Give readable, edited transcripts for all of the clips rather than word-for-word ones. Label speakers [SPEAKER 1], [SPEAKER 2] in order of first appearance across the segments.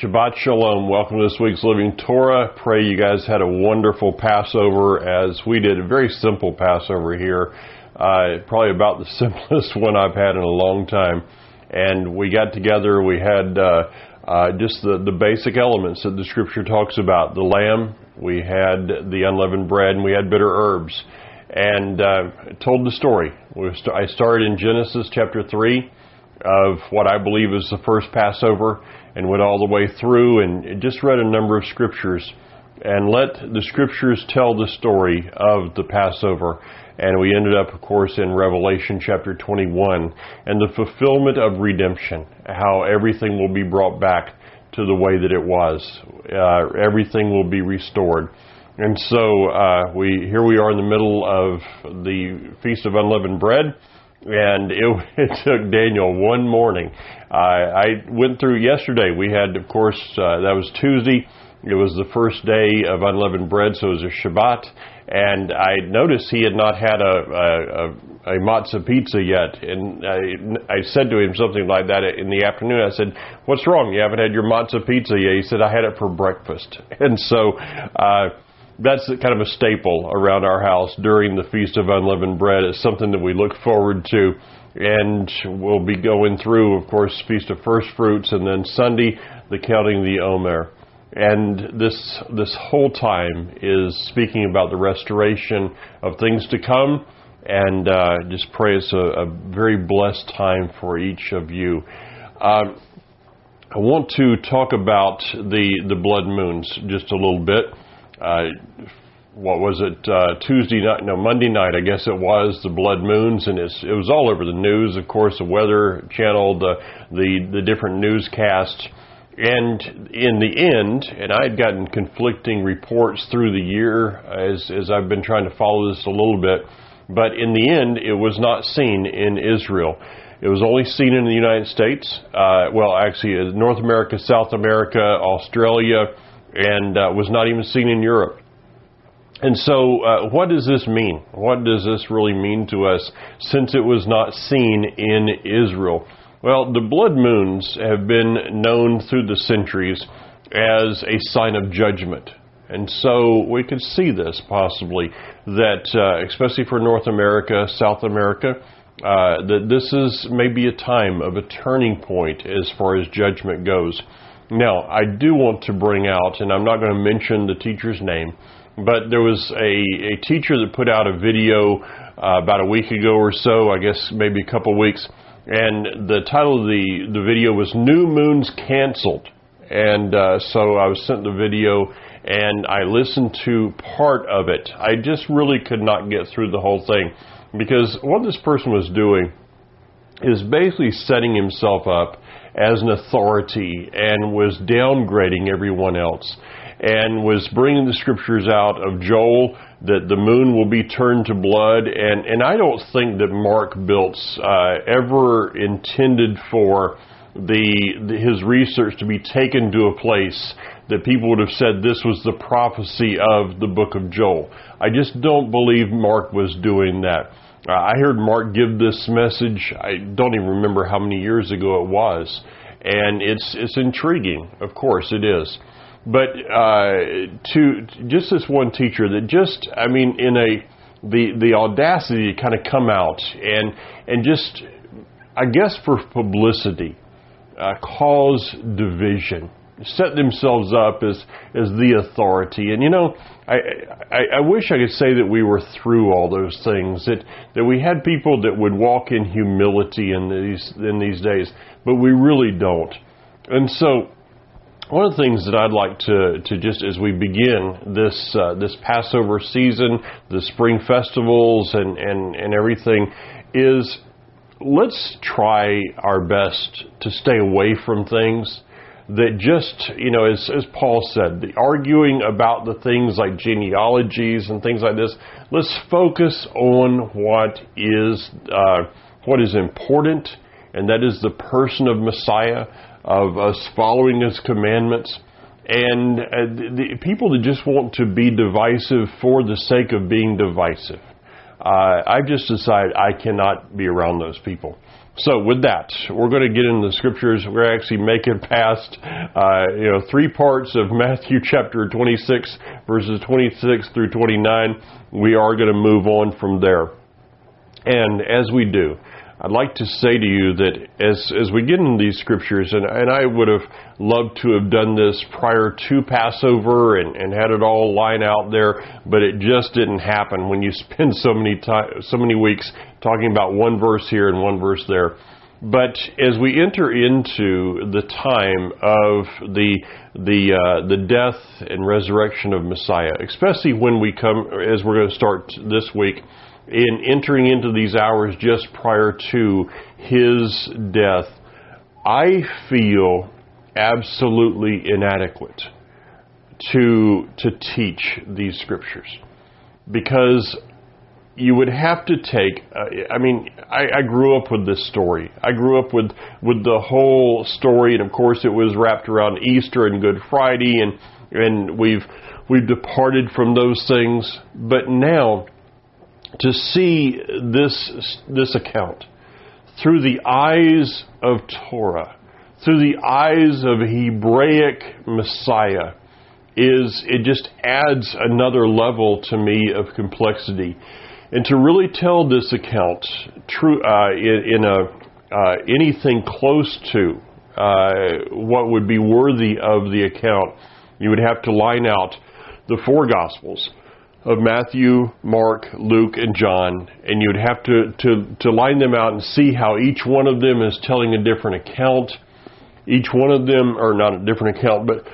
[SPEAKER 1] Shabbat Shalom. Welcome to this week's Living Torah. Pray you guys had a wonderful Passover as we did. A very simple Passover here. Probably about the simplest one I've had in a long time. And we got together. We had just the basic elements that the Scripture talks about. The lamb, we had the unleavened bread, and we had bitter herbs. And told the story. I started in Genesis chapter 3 of what I believe is the first Passover, and went all the way through and just read a number of scriptures and let the scriptures tell the story of the Passover. And we ended up, of course, in Revelation chapter 21 and the fulfillment of redemption, how everything will be brought back to the way that it was. Everything will be restored. And so here we are in the middle of the Feast of Unleavened Bread. And it took Daniel one morning. I went through yesterday. We had, of course, that was Tuesday. It was the first day of unleavened bread, so it was a Shabbat. And I noticed he had not had a matzah pizza yet. And I said to him something like that in the afternoon. I said, "What's wrong? You haven't had your matzah pizza yet?" He said, "I had it for breakfast." And so that's kind of a staple around our house during the Feast of Unleavened Bread. It's something that we look forward to, and we'll be going through, of course, Feast of First Fruits, and then Sunday, the Counting the Omer. And this whole time is speaking about the restoration of things to come, and just pray it's a very blessed time for each of you. I want to talk about the blood moons just a little bit. What was it, Monday night, I guess it was, the blood moons, and it was all over the news, of course, the Weather Channel, the different newscasts. And in the end, and I had gotten conflicting reports through the year as I've been trying to follow this a little bit, but in the end, it was not seen in Israel. It was only seen in the United States, actually North America, South America, Australia, and was not even seen in Europe. And so what does this mean? What does this really mean to us since it was not seen in Israel? Well, the blood moons have been known through the centuries as a sign of judgment. And so we could see this possibly, that especially for North America, South America, that this is maybe a time of a turning point as far as judgment goes. Now, I do want to bring out, and I'm not going to mention the teacher's name, but there was a teacher that put out a video about a week ago or so, I guess maybe a couple weeks, and the title of the video was New Moons Canceled. And so I was sent the video, and I listened to part of it. I just really could not get through the whole thing, because what this person was doing is basically setting himself up as an authority and was downgrading everyone else, and was bringing the scriptures out of Joel that the moon will be turned to blood. And I don't think that Mark Biltz ever intended for his research to be taken to a place that people would have said this was the prophecy of the book of Joel. I just don't believe Mark was doing that. I heard Mark give this message, I don't even remember how many years ago it was, and it's intriguing, of course it is. But to just this one teacher that just, the audacity to kind of come out and just, I guess for publicity, cause division, set themselves up as the authority. And I wish I could say that we were through all those things, that we had people that would walk in humility in these days, but we really don't. And so one of the things that I'd like to just as we begin this Passover season, the spring festivals and everything, is let's try our best to stay away from things that just, as Paul said, the arguing about the things like genealogies and things like this. Let's focus on what is important, and that is the person of Messiah, of us following His commandments. And the people that just want to be divisive for the sake of being divisive, I've just decided I cannot be around those people. So with that, we're going to get into the scriptures. We're going to actually make it past, 3 parts of Matthew chapter 26, verses 26 through 29. We are going to move on from there. And as we do, I'd like to say to you that as we get into these scriptures, and I would have loved to have done this prior to Passover and had it all line out there, but it just didn't happen when you spend so many weeks talking about one verse here and one verse there. But as we enter into the time of the death and resurrection of Messiah, especially when we come, as we're going to start this week, in entering into these hours just prior to his death, I feel absolutely inadequate to teach these scriptures, because you would have to take, I grew up with this story. I grew up with the whole story, and of course it was wrapped around Easter and Good Friday, and we've departed from those things. But now, to see this account through the eyes of Torah, through the eyes of Hebraic Messiah, it just adds another level to me of complexity. And to really tell this account true in anything close to what would be worthy of the account, you would have to line out the 4 Gospels of Matthew, Mark, Luke, and John, and you'd have to line them out and see how each one of them is telling a different account. Each one of them, or not a different account, but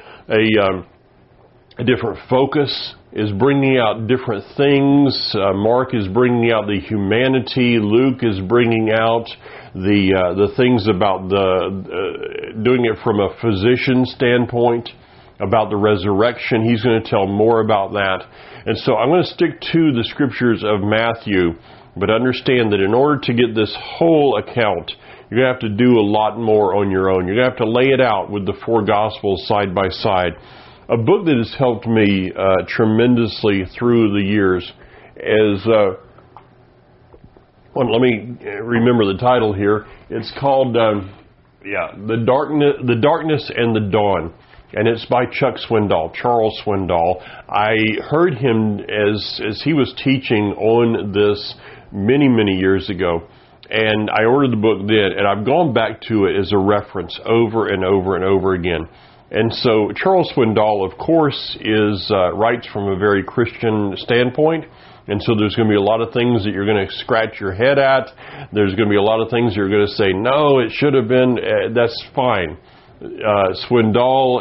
[SPEAKER 1] a different focus, is bringing out different things. Mark is bringing out the humanity. Luke is bringing out the things about doing it from a physician standpoint, about the resurrection. He's going to tell more about that. And so I'm going to stick to the scriptures of Matthew, but understand that in order to get this whole account, you're going to have to do a lot more on your own. You're going to have to lay it out with the 4 Gospels side by side. A book that has helped me tremendously through the years is, let me remember the title here. It's called, The Darkness and the Dawn. And it's by Chuck Swindoll, Charles Swindoll. I heard him as he was teaching on this many, many years ago. And I ordered the book then, and I've gone back to it as a reference over and over and over again. And so Charles Swindoll, of course, writes from a very Christian standpoint. And so there's going to be a lot of things that you're going to scratch your head at. There's going to be a lot of things you're going to say, no, it should have been. That's fine. Swindoll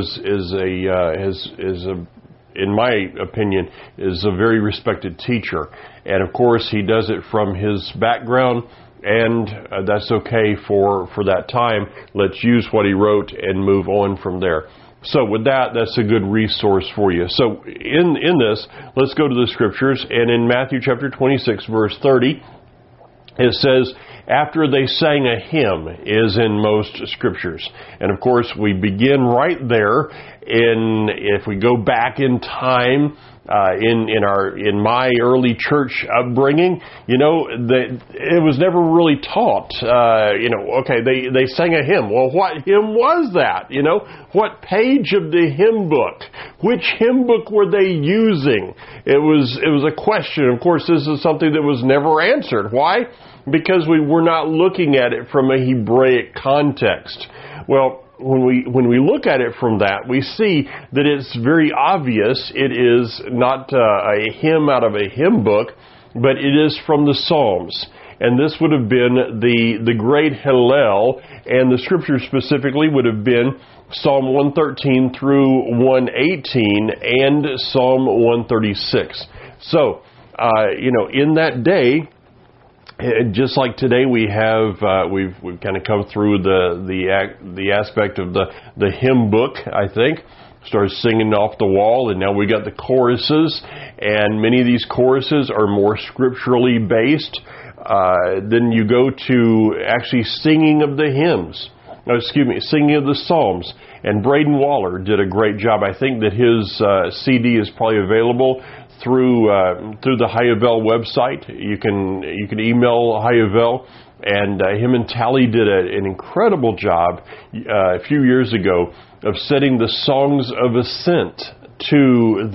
[SPEAKER 1] in my opinion, is a very respected teacher, and of course he does it from his background, and that's okay for that time. Let's use what he wrote and move on from there. So with that, that's a good resource for you. So in this, let's go to the scriptures, and in Matthew chapter 26, verse 30, it says, after they sang a hymn, is in most scriptures. And of course, we begin right there. If we go back in time, in my early church upbringing, it was never really taught. Okay, they sang a hymn. Well, what hymn was that? What page of the hymn book? Which hymn book were they using? It was a question. Of course, this is something that was never answered. Why? Because we were not looking at it from a Hebraic context. Well, when we look at it from that, we see that it's very obvious it is not a hymn out of a hymn book, but it is from the Psalms. And this would have been the great Hallel, and the scripture specifically would have been Psalm 113 through 118 and Psalm 136. So, in that day, just like today, we have we've kind of come through the aspect of the hymn book. I think started singing off the wall, and now we got the choruses, and many of these choruses are more scripturally based. Then you go to actually singing of the hymns. Singing of the Psalms. And Braden Waller did a great job. I think that his CD is probably available through the Hayavel website. You can email Hayavel And him and Tally did an incredible job a few years ago of setting the songs of ascent to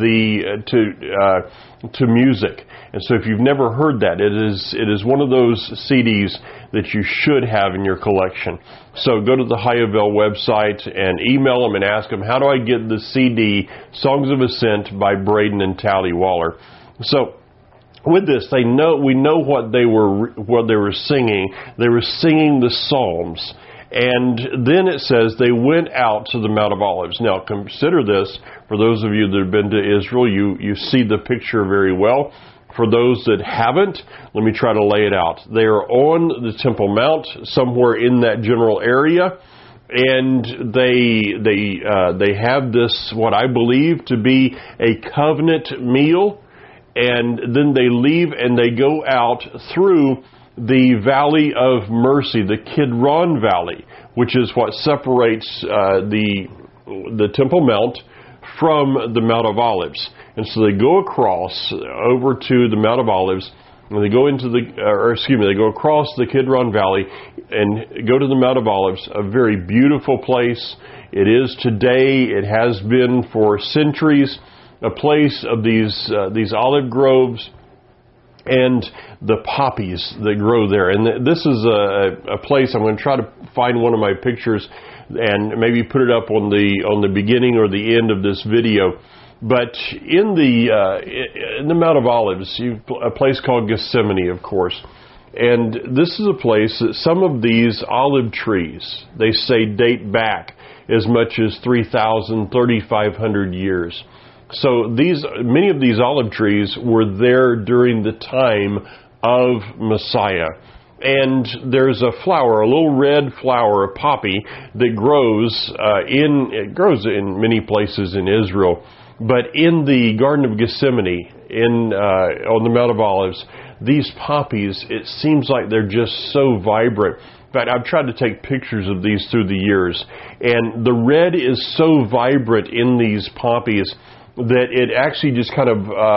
[SPEAKER 1] music. And so if you've never heard that, it is one of those CDs that you should have in your collection. So go to the Hyaville website and email them and ask them, how do I get the CD Songs of Ascent by Braden and Tally Waller? So with this, we know what they were singing. They were singing the Psalms. And then it says they went out to the Mount of Olives. Now consider this, for those of you that have been to Israel, you see the picture very well. For those that haven't, let me try to lay it out. They are on the Temple Mount, somewhere in that general area, and they have this, what I believe to be a covenant meal, and then they leave and they go out through the Valley of Mercy, the Kidron Valley, which is what separates the Temple Mount from the Mount of Olives. And so they go across over to the Mount of Olives, and they go they go across the Kidron Valley and go to the Mount of Olives, a very beautiful place. It is today, it has been for centuries, a place of these olive groves and the poppies that grow there. And this is a place, I'm going to try to find one of my pictures and maybe put it up on the beginning or the end of this video. But in the Mount of Olives, a place called Gethsemane, of course. And this is a place that some of these olive trees, they say, date back as much as 3,000, 3,500 years. So many of these olive trees were there during the time of Messiah. And there's a flower, a little red flower, a poppy, that grows in many places in Israel. But in the Garden of Gethsemane, on the Mount of Olives, these poppies, it seems like they're just so vibrant. In fact, I've tried to take pictures of these through the years, and the red is so vibrant in these poppies that it actually just kind of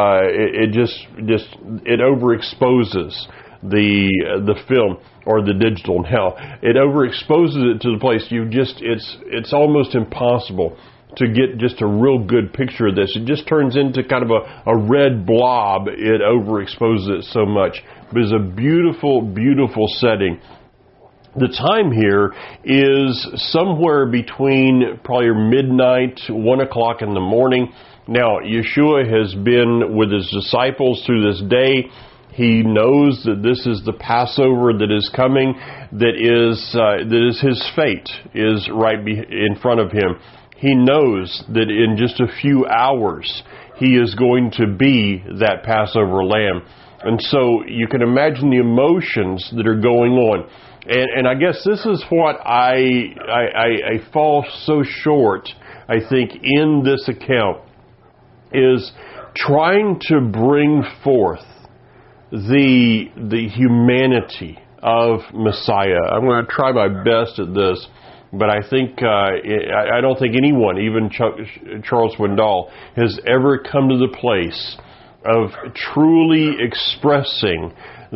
[SPEAKER 1] it overexposes the film or the digital. Now it overexposes it to the place it's almost impossible to get just a real good picture of this. It just turns into kind of a red blob. It overexposes it so much. But it's a beautiful, beautiful setting. The time here is somewhere between probably midnight, 1 o'clock in the morning. Now, Yeshua has been with his disciples through this day. He knows that this is the Passover that is coming, that is his fate, is right in front of him. He knows that in just a few hours, he is going to be that Passover lamb. And so you can imagine the emotions that are going on. And I guess this is what I fall so short, I think, in this account, is trying to bring forth the humanity of Messiah. I'm going to try my best at this, but I think I don't think anyone, even Charles Swindoll, has ever come to the place of truly expressing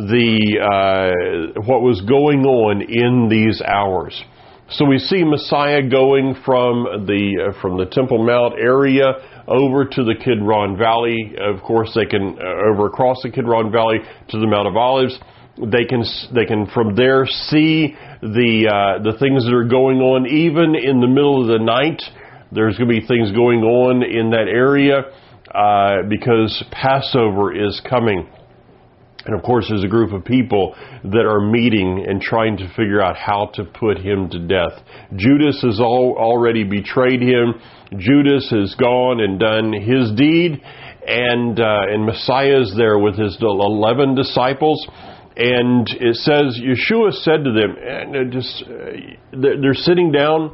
[SPEAKER 1] what was going on in these hours. So we see Messiah going from the Temple Mount area over to the Kidron Valley. Of course, they can over across the Kidron Valley to the Mount of Olives. They can from there see the things that are going on. Even in the middle of the night, there's going to be things going on in that area because Passover is coming. And of course, there's a group of people that are meeting and trying to figure out how to put him to death. Judas has already betrayed him. Judas has gone and done his deed, and Messiah is there with his 11 disciples. And it says, Yeshua said to them, and they're sitting down.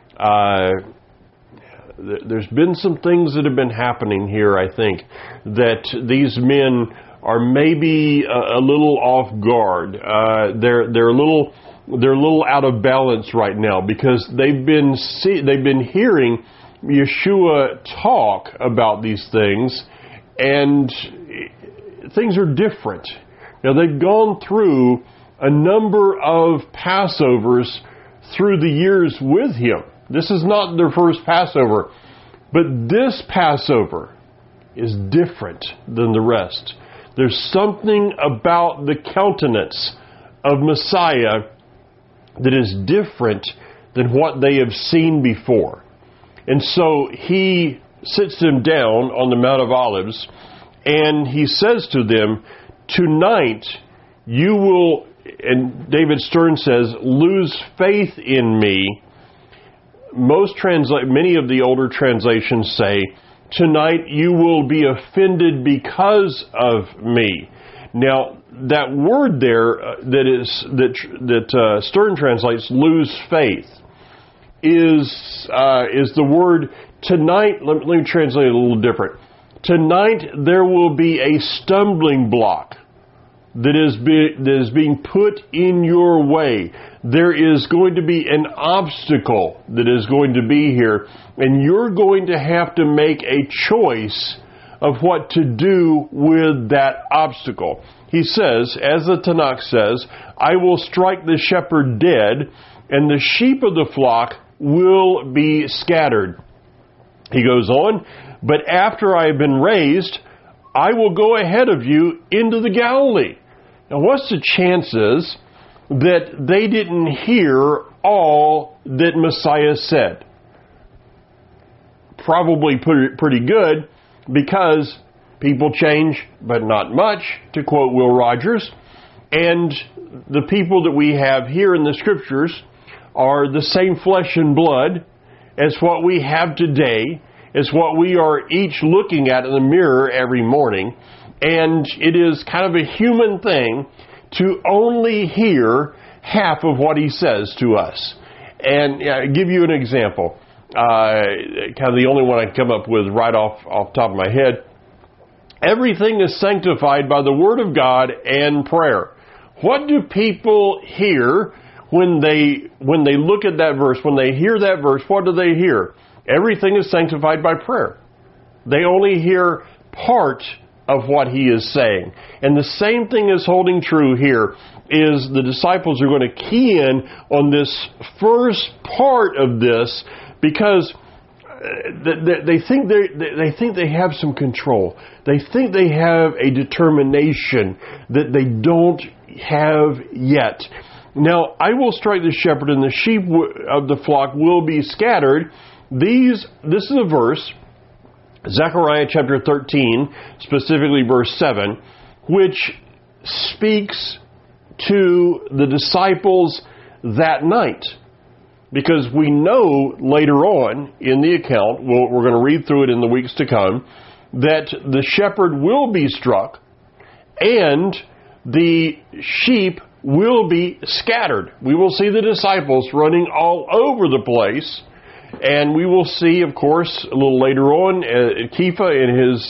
[SPEAKER 1] There's been some things that have been happening here, I think, that these men are maybe a little off guard. They're a little out of balance right now because they've been hearing Yeshua talk about these things, and things are different. Now they've gone through a number of Passovers through the years with Him. This is not their first Passover, but this Passover is different than the rest. There's something about the countenance of Messiah that is different than what they have seen before. And so He sits them down on the Mount of Olives, and He says to them, tonight you will, and David Stern says, lose faith in me. Many of the older translations say, tonight you will be offended because of me. Now, that word there that Stern translates, lose faith, is the word tonight. Let me translate it a little different. Tonight there will be a stumbling block that is being put in your way. There is going to be an obstacle that is going to be here, and you're going to have to make a choice of what to do with that obstacle. He says, as the Tanakh says, I will strike the shepherd dead, and the sheep of the flock will be scattered. He goes on, but after I have been raised, I will go ahead of you into the Galilee. Now, what's the chances that they didn't hear all that Messiah said? Probably pretty good, because people change, but not much, to quote Will Rogers. And the people that we have here in the Scriptures are the same flesh and blood as what we have today, as what we are each looking at in the mirror every morning. And it is kind of a human thing to only hear half of what He says to us. And I'll give you an example. Kind of the only one I can come up with right off the top of my head. Everything is sanctified by the Word of God and prayer. What do people hear when they look at that verse? When they hear that verse, what do they hear? Everything is sanctified by prayer. They only hear part of what He is saying. And the same thing is holding true here, is the disciples are going to key in on this first part of this, because they think they have some control. They think they have a determination that they don't have yet. Now, I will strike the shepherd, and the sheep of the flock will be scattered. This is a verse, Zechariah chapter 13, specifically verse 7, which speaks to the disciples that night. Because we know later on in the account, we're going to read through it in the weeks to come, that the shepherd will be struck and the sheep will be scattered. We will see the disciples running all over the place, and we will see, of course, a little later on, Kepha in his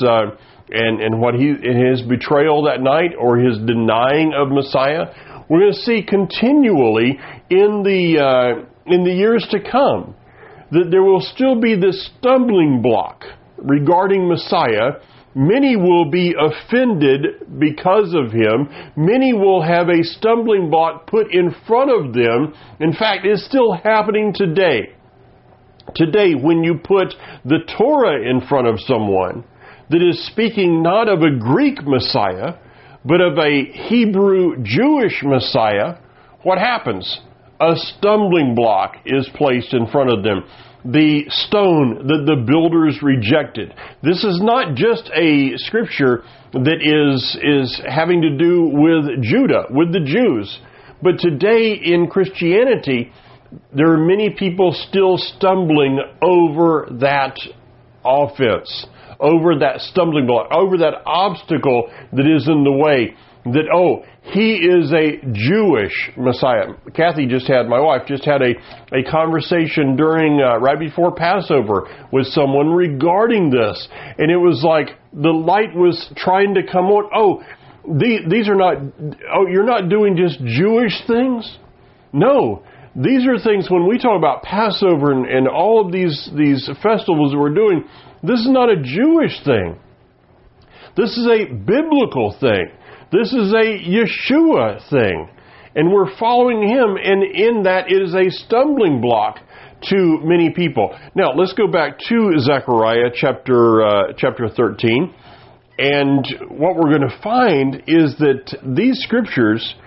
[SPEAKER 1] in his betrayal that night, or his denying of Messiah. We're going to see continually in the years to come that there will still be this stumbling block regarding Messiah. Many will be offended because of Him. Many will have a stumbling block put in front of them. In fact, it's still happening today. Today, when you put the Torah in front of someone that is speaking not of a Greek Messiah, but of a Hebrew Jewish Messiah, what happens? A stumbling block is placed in front of them. The stone that the builders rejected. This is not just a scripture that is having to do with Judah, with the Jews. But today in Christianity, there are many people still stumbling over that offense, over that stumbling block, over that obstacle that is in the way. That, He is a Jewish Messiah. My wife just had a conversation during, right before Passover with someone regarding this. And it was like the light was trying to come on. These are not, you're not doing just Jewish things? No. These are things, when we talk about Passover and all of these festivals that we're doing, this is not a Jewish thing. This is a biblical thing. This is a Yeshua thing. And we're following him, and in that it is a stumbling block to many people. Now, let's go back to Zechariah chapter 13. And what we're going to find is that these scriptures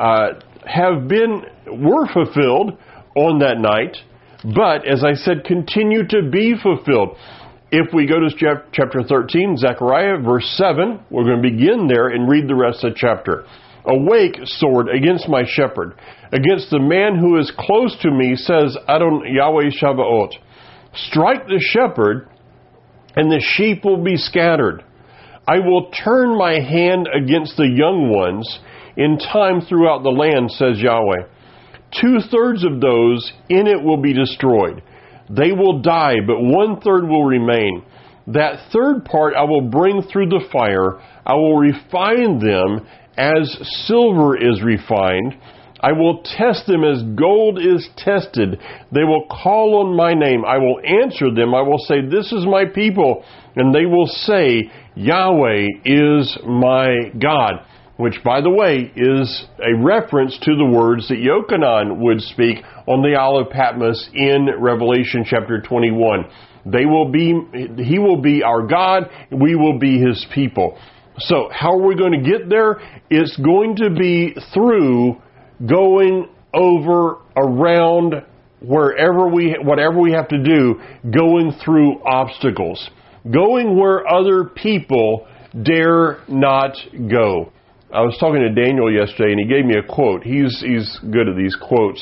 [SPEAKER 1] were fulfilled on that night, but, as I said, continue to be fulfilled. If we go to chapter 13, Zechariah, verse 7, we're going to begin there and read the rest of the chapter. Awake, sword, against my shepherd, against the man who is close to me, says Adon Yahweh Shabbaot. Strike the shepherd, and the sheep will be scattered. I will turn my hand against the young ones in time throughout the land, says Yahweh. 2/3 of those in it will be destroyed. They will die, but 1/3 will remain. That third part I will bring through the fire. I will refine them as silver is refined. I will test them as gold is tested. They will call on my name. I will answer them. I will say, this is my people. And they will say, Yahweh is my God. Which, by the way, is a reference to the words that Yochanan would speak on the Isle of Patmos in Revelation chapter 21. He will be our God, we will be his people. So, how are we going to get there? It's going to be through going over, around, whatever we have to do, going through obstacles. Going where other people dare not go. I was talking to Daniel yesterday, and he gave me a quote. He's good at these quotes.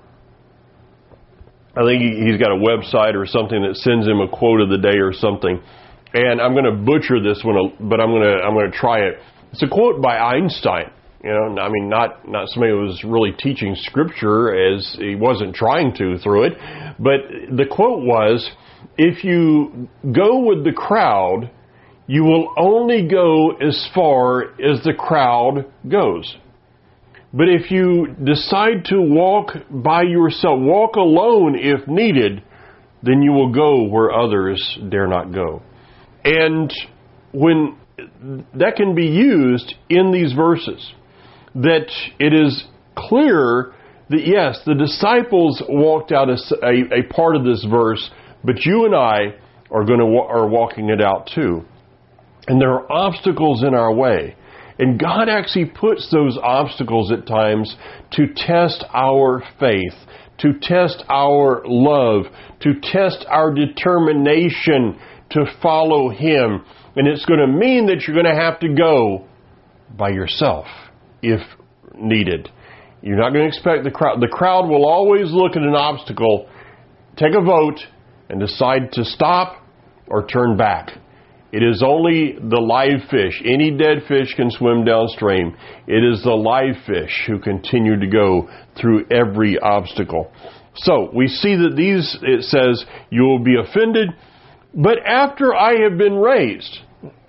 [SPEAKER 1] I think he's got a website or something that sends him a quote of the day or something. And I'm going to butcher this one, but I'm going to try it. It's a quote by Einstein. You know, I mean, not somebody who was really teaching Scripture, as he wasn't trying to through it. But the quote was, if you go with the crowd, you will only go as far as the crowd goes. But if you decide to walk by yourself, walk alone if needed, then you will go where others dare not go. And when that can be used in these verses, that it is clear that yes, the disciples walked out a part of this verse, but you and I are walking it out too. And there are obstacles in our way. And God actually puts those obstacles at times to test our faith, to test our love, to test our determination to follow Him. And it's going to mean that you're going to have to go by yourself if needed. You're not going to expect the crowd. The crowd will always look at an obstacle, take a vote, and decide to stop or turn back. It is only the live fish. Any dead fish can swim downstream. It is the live fish who continue to go through every obstacle. So we see that it says, you will be offended, but after I have been raised.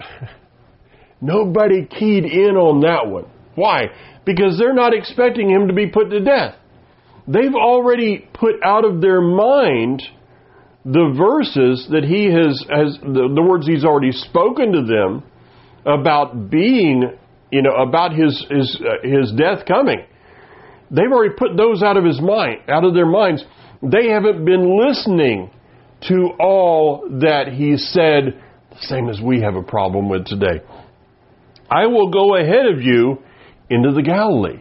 [SPEAKER 1] Nobody keyed in on that one. Why? Because they're not expecting him to be put to death. They've already put out of their mind the verses that he has the words he's already spoken to them about being, about his death coming. They've already put those out of their minds. They haven't been listening to all that he said, the same as we have a problem with today. I will go ahead of you into the Galilee.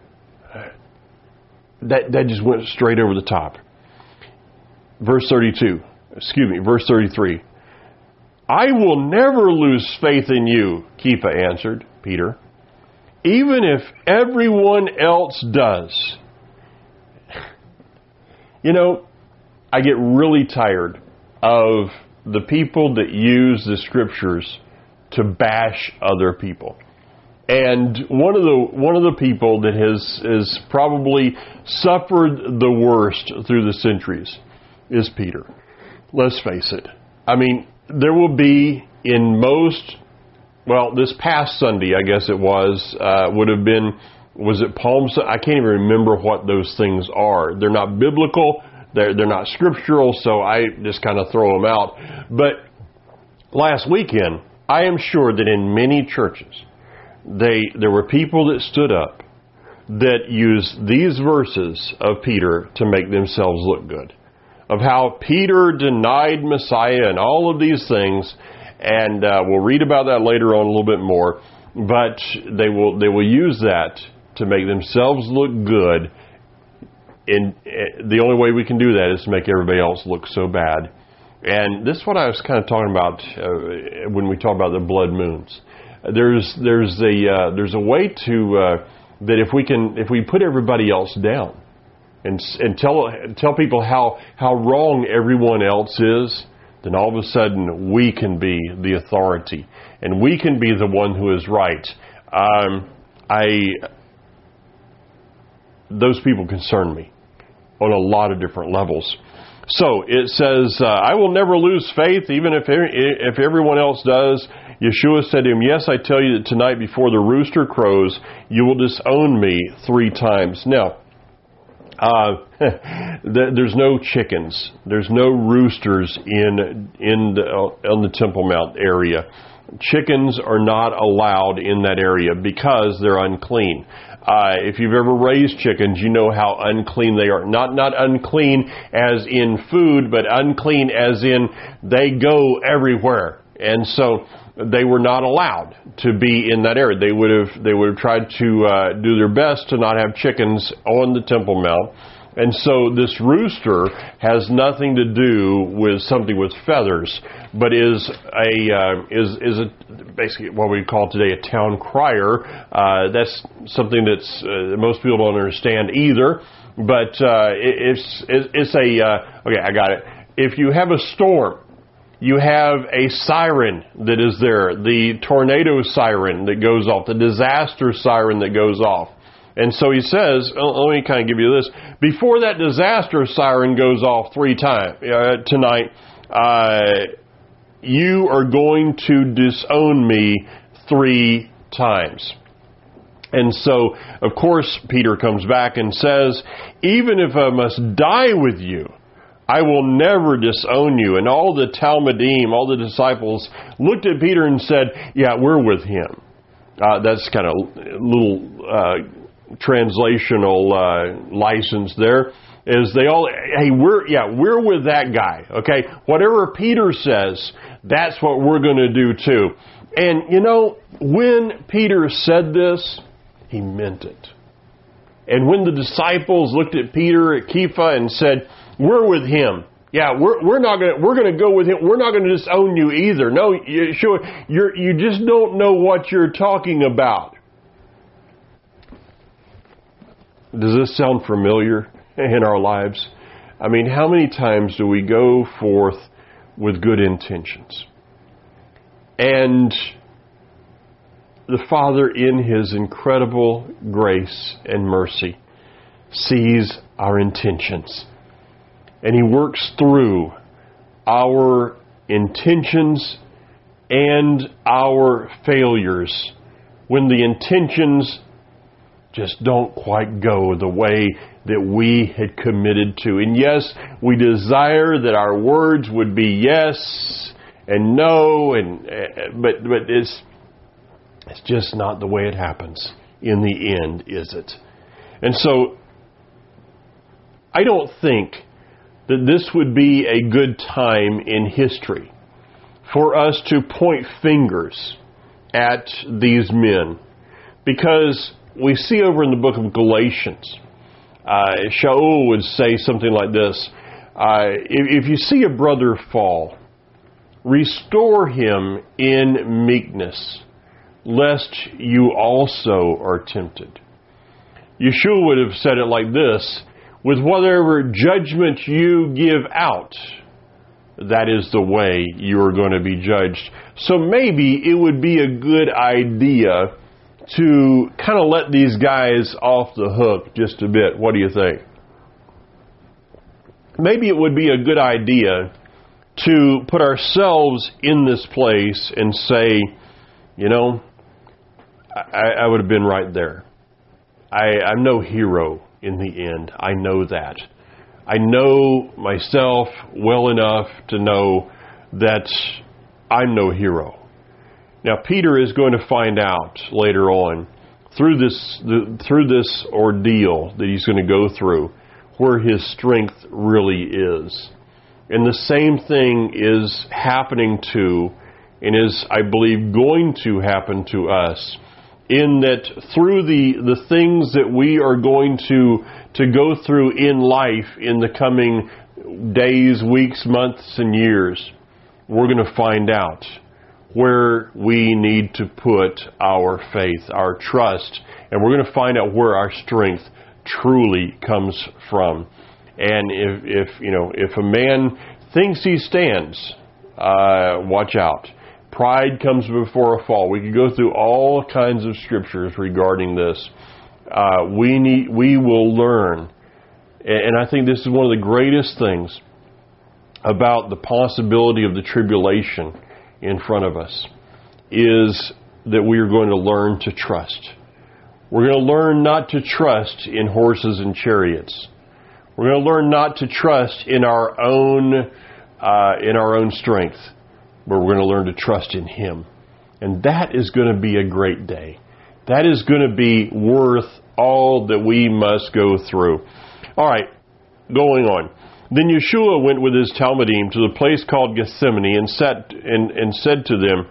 [SPEAKER 1] That just went straight over the top. Verse 33. I will never lose faith in you, Kepha answered Peter, even if everyone else does. I get really tired of the people that use the Scriptures to bash other people. And one of the people that has probably suffered the worst through the centuries is Peter. Let's face it. I mean, there will be this past Sunday, I guess it was it Palm Sunday? I can't even remember what those things are. They're not biblical. They're not scriptural, so I just kind of throw them out. But last weekend, I am sure that in many churches, there were people that stood up that use these verses of Peter to make themselves look good, of how Peter denied Messiah and all of these things, and we'll read about that later on a little bit more, but they will use that to make themselves look good, and the only way we can do that is to make everybody else look so bad. And this is what I was kind of talking about when we talk about the blood moons. There's a way to that if we put everybody else down and tell people how wrong everyone else is, then all of a sudden we can be the authority and we can be the one who is right. Those people concern me on a lot of different levels. So it says, I will never lose faith, even if everyone else does. Yeshua said to him, yes, I tell you that tonight before the rooster crows, you will disown me 3 times. Now, there's no chickens. There's no roosters on the Temple Mount area. Chickens are not allowed in that area because they're unclean. If you've ever raised chickens, you know how unclean they are. Not unclean as in food, but unclean as in they go everywhere. And so they were not allowed to be in that area. They would have tried to do their best to not have chickens on the Temple Mount. And so this rooster has nothing to do with something with feathers, but is basically what we call today a town crier. That's something that's most people don't understand either. But it's okay. I got it. If you have a storm, you have a siren that is there, the tornado siren that goes off, the disaster siren that goes off. And so he says, let me kind of give you this. Before that disaster siren goes off 3 times tonight, you are going to disown me 3 times. And so, of course, Peter comes back and says, even if I must die with you, I will never disown you. And all the Talmudim, all the disciples, looked at Peter and said, yeah, we're with him. That's kind of a little translational license there. Is they all, hey, we're with that guy. Okay, whatever Peter says, that's what we're going to do too. And you know, when Peter said this, he meant it. And when the disciples looked at Peter at Kepha and said, we're with him. Yeah, we're going to go with him. We're not going to disown you either. No, you just don't know what you're talking about. Does this sound familiar in our lives? I mean, how many times do we go forth with good intentions? And the Father, in His incredible grace and mercy, sees our intentions. And He works through our intentions and our failures when the intentions just don't quite go the way that we had committed to. And yes, we desire that our words would be yes and no, but it's just not the way it happens in the end, is it? And so I don't think that this would be a good time in history for us to point fingers at these men, because we see over in the book of Galatians, Shaul would say something like this, if you see a brother fall, restore him in meekness, lest you also are tempted. Yeshua would have said it like this, with whatever judgment you give out, that is the way you are going to be judged. So maybe it would be a good idea to kind of let these guys off the hook just a bit. What do you think? Maybe it would be a good idea to put ourselves in this place and say, you know, I would have been right there. I'm no hero in the end. I know that. I know myself well enough to know that I'm no hero. Now, Peter is going to find out later on through this ordeal that he's going to go through, where his strength really is. And the same thing is happening to, and is, I believe, going to happen to us, in that through the things that we are going to go through in life in the coming days, weeks, months, and years, we're going to find out where we need to put our faith, our trust, and we're going to find out where our strength truly comes from. And if a man thinks he stands, watch out. Pride comes before a fall. We could go through all kinds of scriptures regarding this. We will learn, and I think this is one of the greatest things about the possibility of the tribulation in front of us, is that we are going to learn to trust. We're going to learn not to trust in horses and chariots. We're going to learn not to trust in our own strength, but we're going to learn to trust in Him. And that is going to be a great day. That is going to be worth all that we must go through. All right, going on. Then Yeshua went with his Talmidim to the place called Gethsemane and said to them,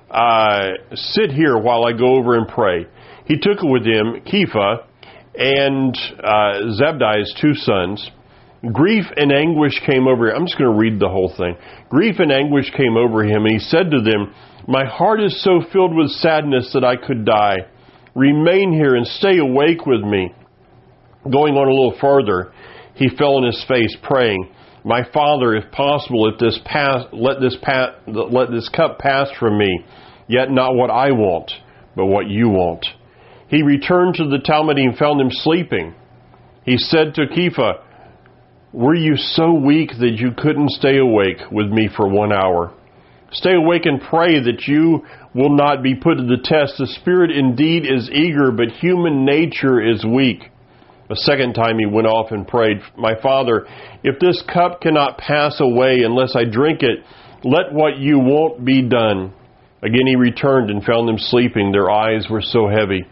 [SPEAKER 1] sit here while I go over and pray. He took with him Kepha and Zebediah's two sons. Grief and anguish came over him. I'm just going to read the whole thing. Grief and anguish came over him, and he said to them, my heart is so filled with sadness that I could die. Remain here and stay awake with me. Going on a little farther, he fell on his face, praying, my Father, if possible, let this cup pass from me, yet not what I want, but what you want. He returned to the Talmidim and found them sleeping. He said to Kepha, were you so weak that you couldn't stay awake with me for 1 hour? Stay awake and pray that you will not be put to the test. The spirit indeed is eager, but human nature is weak. A second time he went off and prayed, my Father, if this cup cannot pass away unless I drink it, let what you want be done. Again he returned and found them sleeping. Their eyes were so heavy.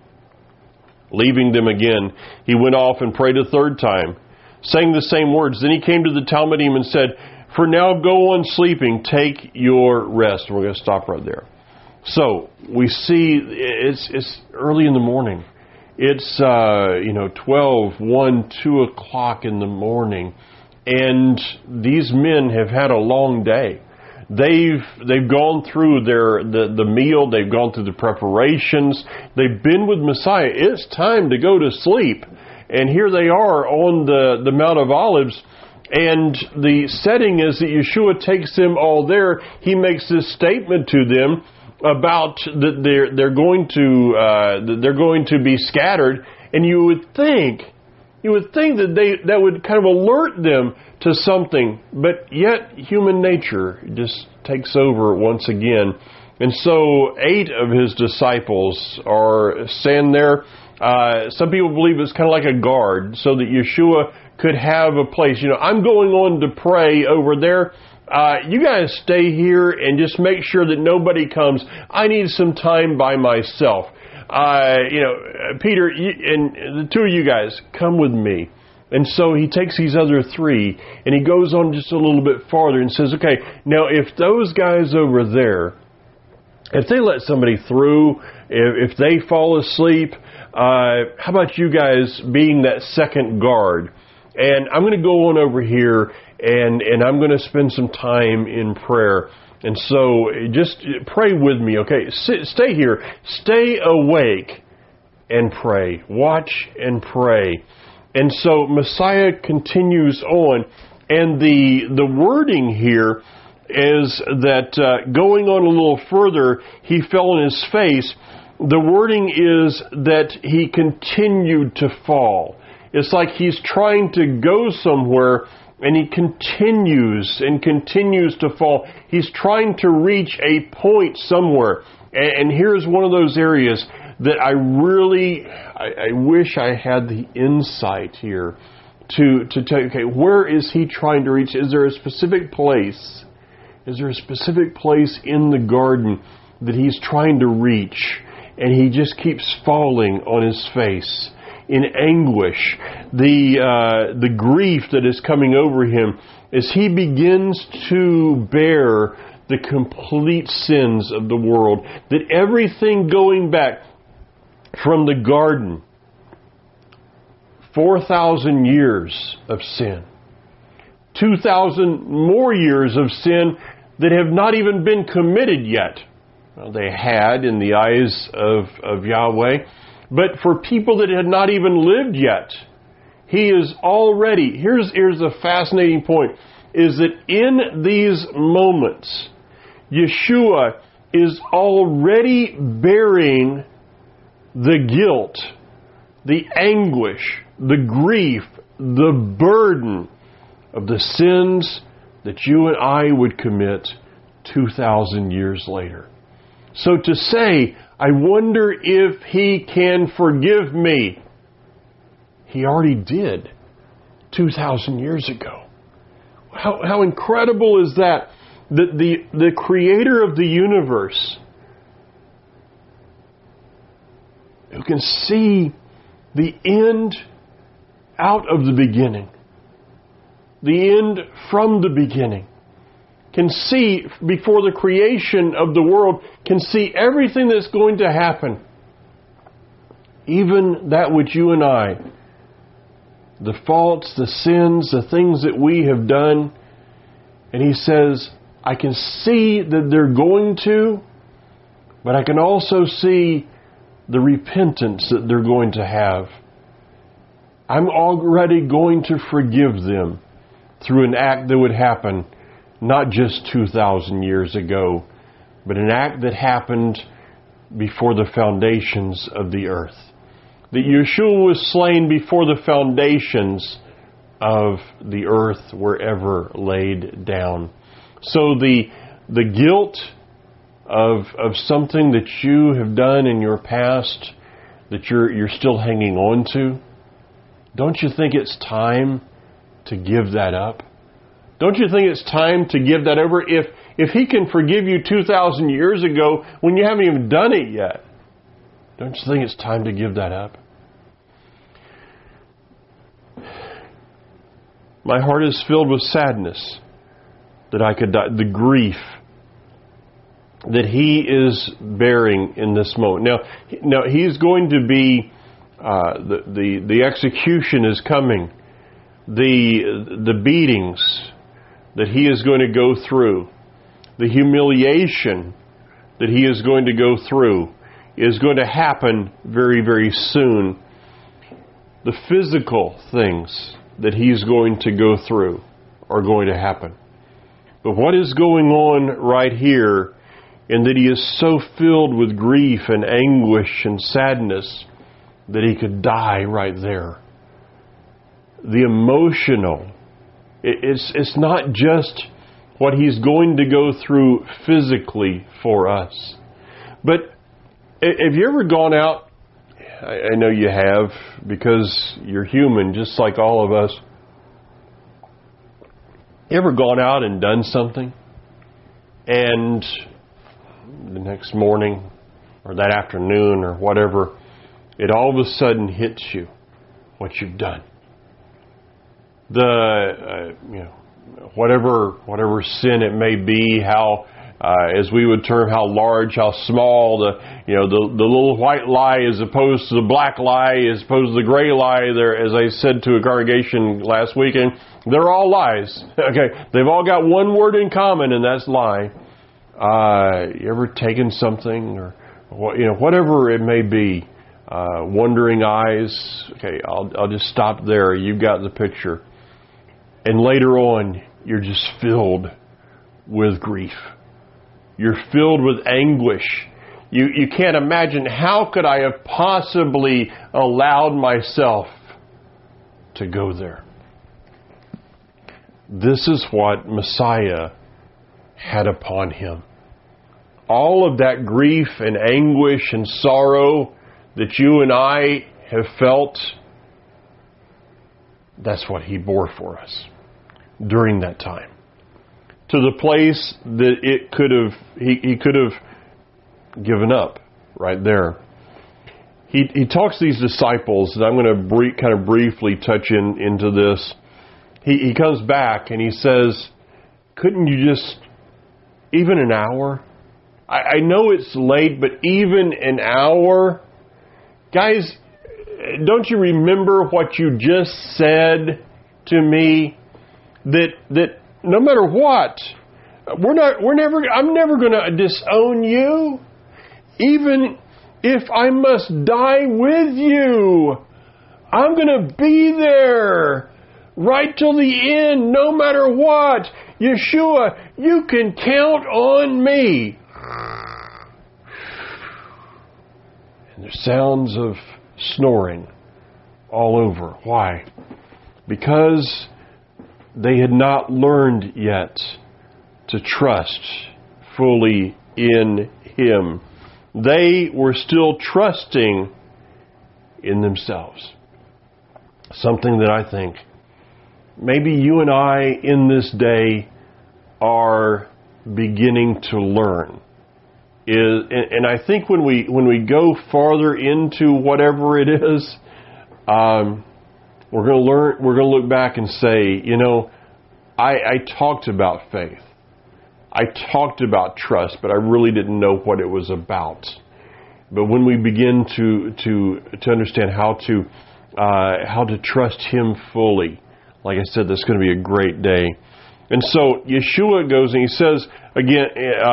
[SPEAKER 1] Leaving them again, he went off and prayed a third time, saying the same words. Then he came to the Talmidim and said, for now go on sleeping, take your rest. We're going to stop right there. So we see it's early in the morning. It's 12, 1, 2 o'clock in the morning, and these men have had a long day. They've gone through the meal. They've gone through the preparations. They've been with Messiah. It's time to go to sleep. And here they are on the Mount of Olives, and the setting is that Yeshua takes them all there. He makes this statement to them about that they're going to be scattered, and you would think that would kind of alert them to something, but yet human nature just takes over once again. And so 8 of his disciples are standing there. Some people believe it's kind of like a guard, so that Yeshua could have a place. I'm going on to pray over there. You guys stay here and just make sure that nobody comes. I need some time by myself. Peter and the 2 of you guys, come with me. And so he takes these other 3 and he goes on just a little bit farther and says, okay, now if those guys over there, if they let somebody through, if they fall asleep, how about you guys being that second guard? And I'm going to go on over here and I'm going to spend some time in prayer. And so just pray with me, okay? Stay here. Stay awake and pray. Watch and pray. And so Messiah continues on. And the wording here is that going on a little further, he fell on his face. The wording is that he continued to fall. It's like he's trying to go somewhere and he continues and continues to fall. He's trying to reach a point somewhere. And here's one of those areas that I wish I had the insight here to tell you, okay, where is he trying to reach? Is there a specific place? Is there a specific place in the garden that he's trying to reach? and he just keeps falling on his face in anguish. The grief that is coming over him as he begins to bear the complete sins of the world. That everything going back from the garden, 4,000 years of sin, 2,000 more years of sin that have not even been committed yet. Well, they had in the eyes of Yahweh, but for people that had not even lived yet, He is already, here's a fascinating point, is that in these moments, Yeshua is already bearing the guilt, the anguish, the grief, the burden of the sins that you and I would commit 2,000 years later. So to say, I wonder if He can forgive me, He already did 2,000 years ago. How incredible is that? That the Creator of the universe, who can see the end out of the beginning, the end from the beginning, can see before the creation of the world, can see everything that's going to happen. Even that which you and I, the faults, the sins, the things that we have done. And He says, I can see that they're going to, but I can also see the repentance that they're going to have. I'm already going to forgive them through an act that would happen not just 2,000 years ago, but an act that happened before the foundations of the earth. That Yeshua was slain before the foundations of the earth were ever laid down. So the guilt of something that you have done in your past that you're still hanging on to, don't you think it's time to give that up? Don't you think it's time to give that over? If He can forgive you 2,000 years ago when you haven't even done it yet, don't you think it's time to give that up? My heart is filled with sadness that I could die, the grief that He is bearing in this moment. Now He's going to be, the execution is coming. The beatings that He is going to go through, the humiliation that He is going to go through is going to happen very, very soon. The physical things that He's going to go through are going to happen. But what is going on right here, in that He is so filled with grief and anguish and sadness that He could die right there. The emotional, it's not just what He's going to go through physically for us. But have you ever gone out? I know you have, because you're human just like all of us. You ever gone out and done something, and the next morning or that afternoon or whatever, it all of a sudden hits you what you've done? Whatever sin it may be, how as we would term, how large, how small, the little white lie as opposed to the black lie, as opposed to the gray lie. There, as I said to a congregation last weekend, they're all lies. Okay, they've all got one word in common, and that's lie. You ever taken something, or whatever it may be, wandering eyes? Okay, I'll just stop there. You've got the picture. And later on, you're just filled with grief. You're filled with anguish. You can't imagine, how could I have possibly allowed myself to go there? This is what Messiah had upon Him. All of that grief and anguish and sorrow that you and I have felt, that's what He bore for us during that time. To the place that He could have given up. right there. He talks to these disciples, and I'm going to kind of briefly touch into this. He comes back and he says, couldn't you just, even an hour? I know it's late, but even an hour? Guys, don't you remember what you just said to me? That no matter what, I'm never going to disown you. Even if I must die with you, I'm going to be there right till the end, no matter what. Yeshua, you can count on me. And there's sounds of snoring all over. Why? Because they had not learned yet to trust fully in Him. They were still trusting in themselves. Something that I think maybe you and I in this day are beginning to learn. And I think when we go farther into whatever it is, we're going to look back and say, I talked about faith. I talked about trust, but I really didn't know what it was about. But when we begin to understand how to trust Him fully, like I said, that's going to be a great day. And so Yeshua goes and he says again,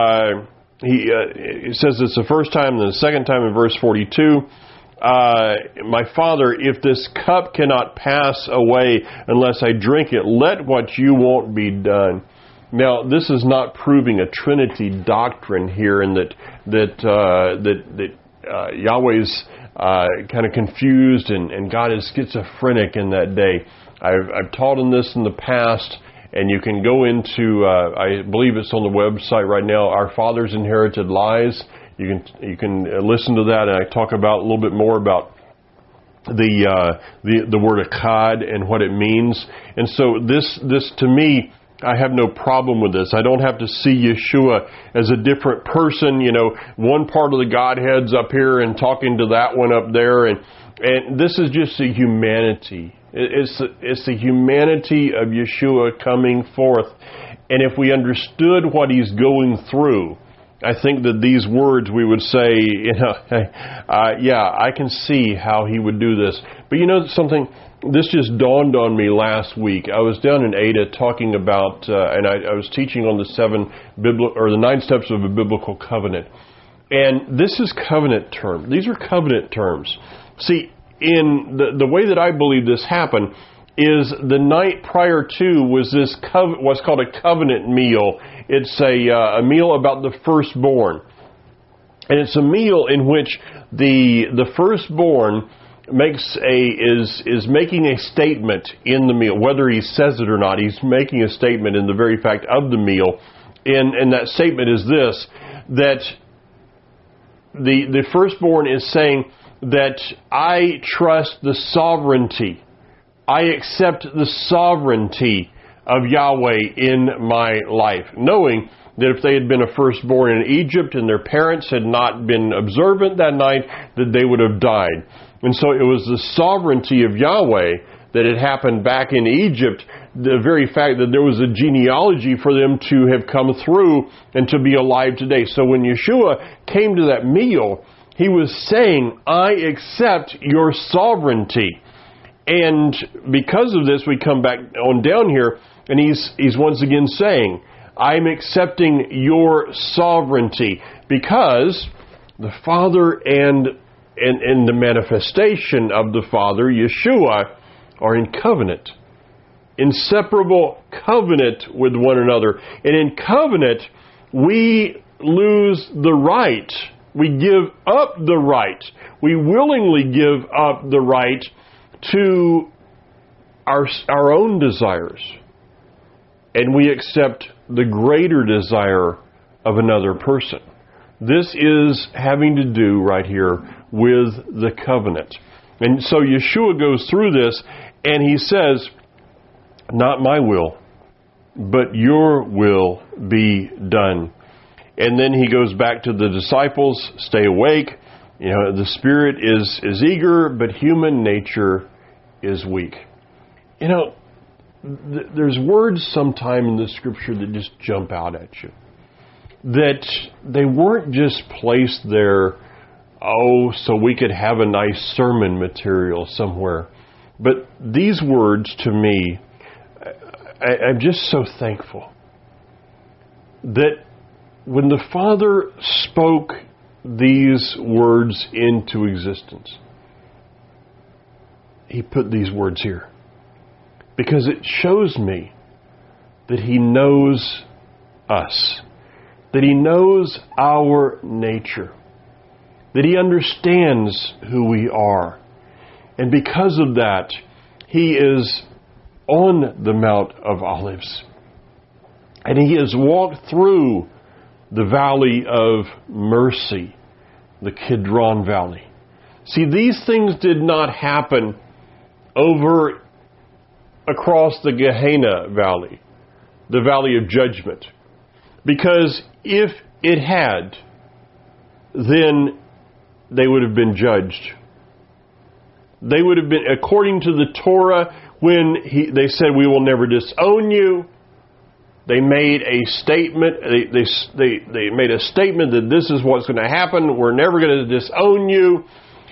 [SPEAKER 1] he says it's the first time and the second time in verse 42. My Father, if this cup cannot pass away unless I drink it, let what you want be done. Now, this is not proving a Trinity doctrine here, and that Yahweh's kind of confused and God is schizophrenic in that day. I've taught on this in the past, and you can go into I believe it's on the website right now. Our Fathers Inherited Lies. You can listen to that, and I talk about a little bit more about the word akkad and what it means. And so this to me, I have no problem with this. I don't have to see Yeshua as a different person. One part of the Godhead's up here and talking to that one up there, and this is just the humanity. It's the humanity of Yeshua coming forth. And if we understood what He's going through, I think that these words we would say, I can see how He would do this. But something, this just dawned on me last week. I was down in Ada talking about, and I was teaching on the 9 steps of a biblical covenant. And this is covenant term. These are covenant terms. See, in the way that I believe this happened is the night prior to was this what's called a covenant meal. It's a meal about the firstborn, and it's a meal in which the firstborn is making a statement in the meal, whether he says it or not. He's making a statement in the very fact of the meal, and that statement is this: that the firstborn is saying that I trust the sovereignty. I accept the sovereignty of Yahweh in my life, knowing that if they had been a firstborn in Egypt and their parents had not been observant that night, that they would have died. And so it was the sovereignty of Yahweh that had happened back in Egypt, the very fact that there was a genealogy for them to have come through and to be alive today. So when Yeshua came to that meal, He was saying, I accept your sovereignty. And because of this, we come back on down here, and he's once again saying, I'm accepting your sovereignty, because the Father and the manifestation of the Father, Yeshua, are in covenant, inseparable covenant with one another. And in covenant, we lose the right. We give up the right. We willingly give up the right to our own desires. And we accept the greater desire of another person. This is having to do right here with the covenant. And so Yeshua goes through this and He says, not my will, but your will be done. And then He goes back to the disciples, stay awake. The spirit is eager, but human nature is weak. There's words sometime in the Scripture that just jump out at you. That they weren't just placed there, so we could have a nice sermon material somewhere. But these words, to me, I'm just so thankful that when the Father spoke these words into existence, He put these words here. Because it shows me that He knows us, that He knows our nature, that He understands who we are. And because of that, He is on the Mount of Olives. And He has walked through the Valley of Mercy, the Kidron Valley. See, these things did not happen over across the Gehenna Valley, the Valley of Judgment. Because if it had, then they would have been judged. They would have been, according to the Torah, when they said, we will never disown you, they made a statement, they made a statement that this is what's going to happen, we're never going to disown you.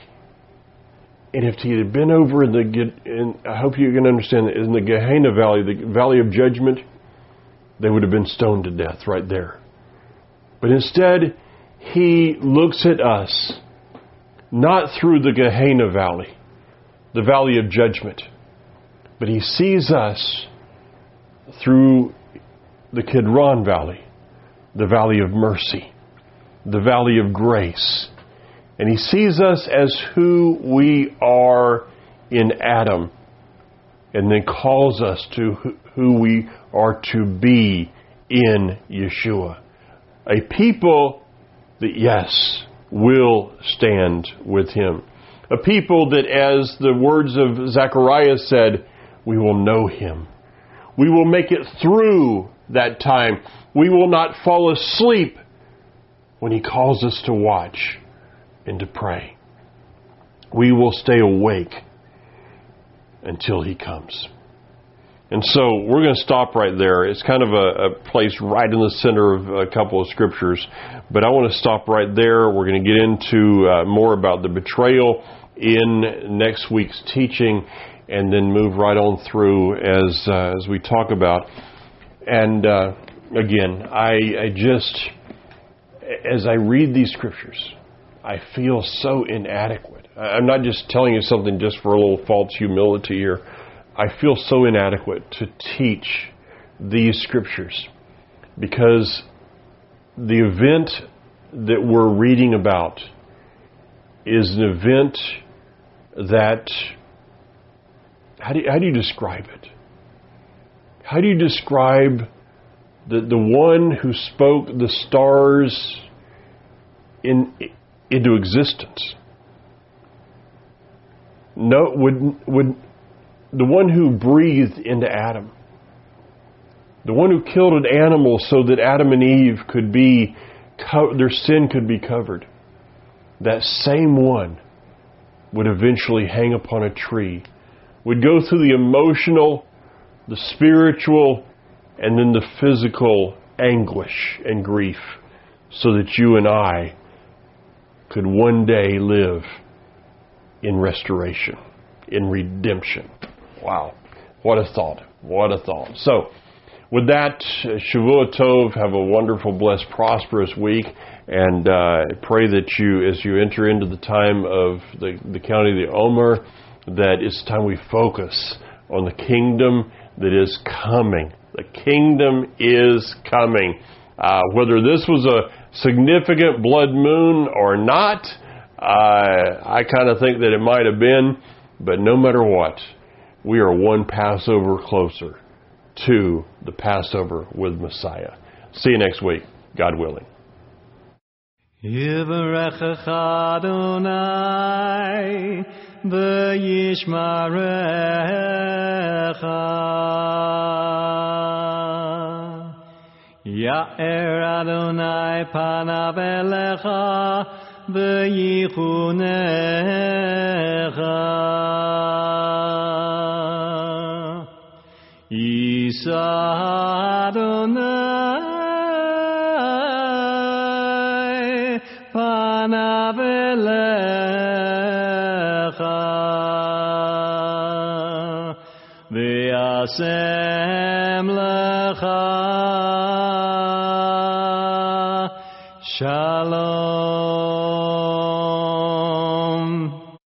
[SPEAKER 1] And if he had been over I hope you can understand, in the Gehenna Valley, the Valley of Judgment, they would have been stoned to death right there. But instead, He looks at us, not through the Gehenna Valley, the Valley of Judgment, but He sees us through the Kidron Valley, the Valley of Mercy, the Valley of Grace. And He sees us as who we are in Adam, and then calls us to who we are to be in Yeshua. A people that, yes, will stand with Him. A people that, as the words of Zechariah said, we will know Him. We will make it through that time. We will not fall asleep when He calls us to watch and to pray. We will stay awake until He comes. And so we're going to stop right there. It's kind of a place right in the center of a couple of scriptures, but I want to stop right there. We're going to get into more about the betrayal in next week's teaching, and then move right on through as we talk about. And again, I just, as I read these scriptures, I feel so inadequate. I'm not just telling you something just for a little false humility here. I feel so inadequate to teach these scriptures because the event that we're reading about is an event that, how do you describe it? How do you describe the one who spoke the stars into existence? No, would the one who breathed into Adam, the one who killed an animal so that Adam and Eve could be, their sin could be covered, that same one would eventually hang upon a tree, would go through the emotional, the spiritual, and then the physical anguish and grief so that you and I could one day live in restoration, in redemption. Wow. What a thought. What a thought. So, with that, Shavua Tov, have a wonderful, blessed, prosperous week, and pray that you, as you enter into the time of the county of the Omer, that it's time we focus on the kingdom that is coming. The kingdom is coming. Whether this was a significant blood moon or not, I kind of think that it might have been, but no matter what, we are one Passover closer to the Passover with Messiah. See you next week, God willing.
[SPEAKER 2] Yivarechecha Adonai v'yishmarecha Ya'er Adonai panav elecha בייחונך יישא אדוני פניו אליך וישם לך שלום